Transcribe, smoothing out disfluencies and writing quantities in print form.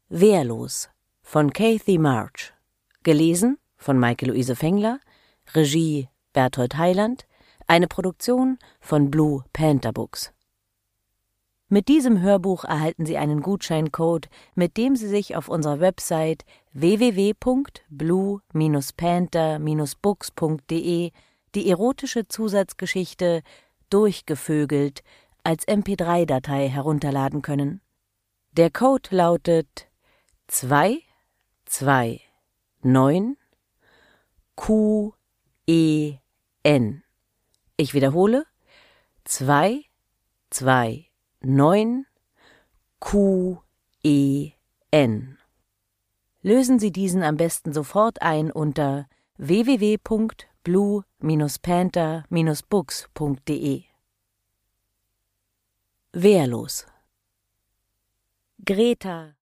Wehrlos von Kathy March. Gelesen von Maike-Luise Fengler. Regie Berthold Heiland. Eine Produktion von Blue Panther Books. Mit diesem Hörbuch erhalten Sie einen Gutscheincode, mit dem Sie sich auf unserer Website www.blue-panther-books.de die erotische Zusatzgeschichte Durchgevögelt als MP3-Datei herunterladen können. Der Code lautet 229QEN. Ich wiederhole: 229QEN. Lösen Sie diesen am besten sofort ein unter www.blue-panther-books.de. Wehrlos. Greta